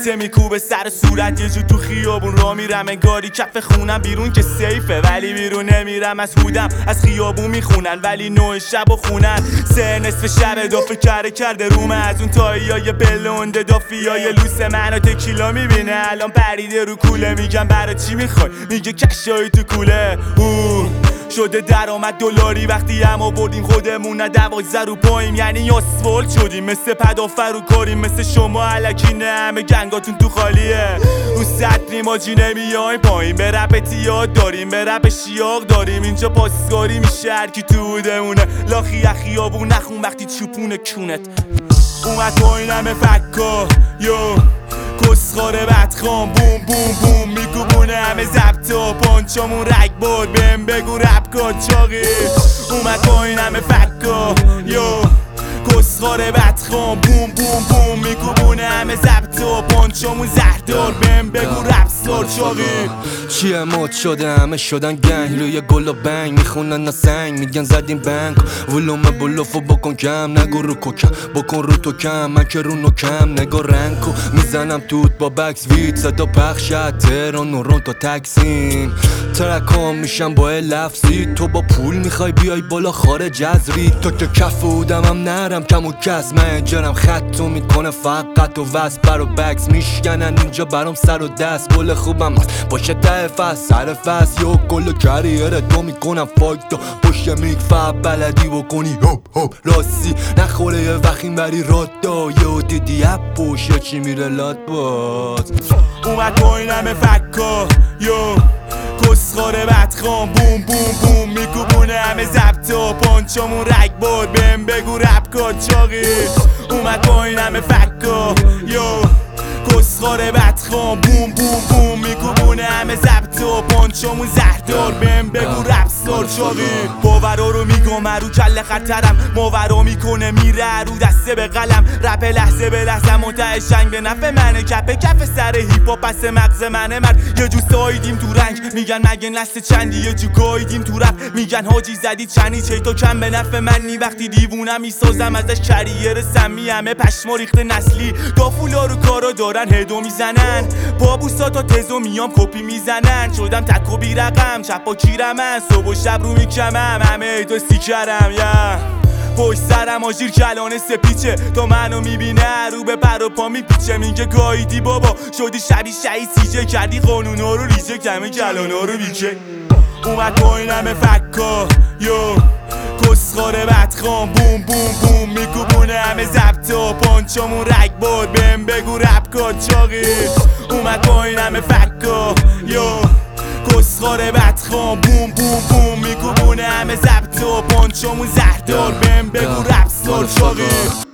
بوته میکوبه سر صورت، یه جو تو خیابون را میرم انگاری کف خونم بیرون که سیفه، ولی بیرون نمیرم از هودم، از خیابون میخونن ولی نوع شب و خونن. سه نصف شب دافه کرده رومه، از اون تاییای بلونده دافیای لوس منو تکیلا میبینه الان پریده رو کوله. میگم برای چی میخوای؟ میگه کشایی تو کوله. شده درآمد دلاری وقتی هم آوردیم خودمون، نه 12 رو پاییم یعنی آسفالت شدیم، مثل پدافر رو کاریم، مثل شما الکی نه همه گنگاتون تو خالیه. رو سطریم آجی نمیایم پایین، به رپ یاد داریم، به رپ شیاق داریم، اینجا پاسکاری میشه هرکی تو بودمونه. لاخی خیابون نخون وقتی چوپونه کونت اومد پایین همه فکا کسخاره بدخوام بوم بوم بوم میکوبونه همه زبطا پانچامون رگ باد بهم بگو رپ کاچاقی. اومد پایین همه فکا کسخاره بدخوام بوم بوم بوم میکوبونه همه زبطا پانچامون زهردار بهم بگو رپ سار چاقی. چیه مد شده همه شدن گنگ، روی گل و بنگ میخونن نه سنگ، میگن زدیم بنگ ولوم بلوفو بکن کم، نگو رو کوکم بکن رو تو کم، من که رو نوکم نگو رنگو میزنم توت با بکس وید، صدا پخشت تهران و تا تکسیم، ترکام میشم با لفظی، تو با پول میخوای بیای بالا خارج از رید، تو که کف بودمم نرم کم و کس، من انجرم خطو میکنه فقط و وست برا بکس میشکنن اینجا برام سر و دست، گل خوبم هست باشه ته فست سر فست، یا گل کریر تو میکنم فایت تا پشت میک فب بلدی بکنی هوپ هوپ راستی نخوره یه وقیم بری راد دا، یا دیدی اپ پوشه چی میره لات باز. اومد پایین همه فکا کسخاره بدخوام بوم بوم بوم میکوبونه همه زبطا پانچامون رگ باد بهم بگو رپ کاچاقی. اومد پایین همه فکا کسخاره بدخوام بوم بوم بوم میکوبونه همه زبطا پانچامون زهردار بهم بگو رپ سار چاقی. باورا رو میگم رو کل خطرم، ماورا میکنه میره رو دسته به قلم، رپ لحظه به لحظه منتهی شنگ به نفع منه، کف سر هیپ هاپ پس مغز منه مرد، یه جو سایدیم تو رنگ میگن مگه نسل چندی، یه جو گایدیم تو رپ میگن حاجی زدی چنی چه تو کم به نفع منی، وقتی دیوونم میسازم ازش کریر سمی، همه پشما ریخته نسلی دافولا رو کارا دارن هدو میزنن، بابوسا تا تزو میام کپی میزنن، شدم تک و بی رقم چپا کیرم من صبح و شب رو میکمم همه ایتو سیکرم پشت سرم آژیر کلانه سپیچه تا منو میبینه رو به پر و پا میپیچه، میگه گاییدی بابا شدی شبیه شهید سیجه، کردی قانونا رو ریجه کمه کلانا رو بیچه. اومد پایین همه فکا کسخاره بدخوام بوم بوم بوم میکوبونه همه زبطا پانچامون رگ باد بهم بگو رپ کاچاقی. اومد پایین همه فکا کسخاره بدخوام بوم بوم بوم میکوبونه همه زبطا پانچامون زهردار بهم بگو رپ سار چاقی.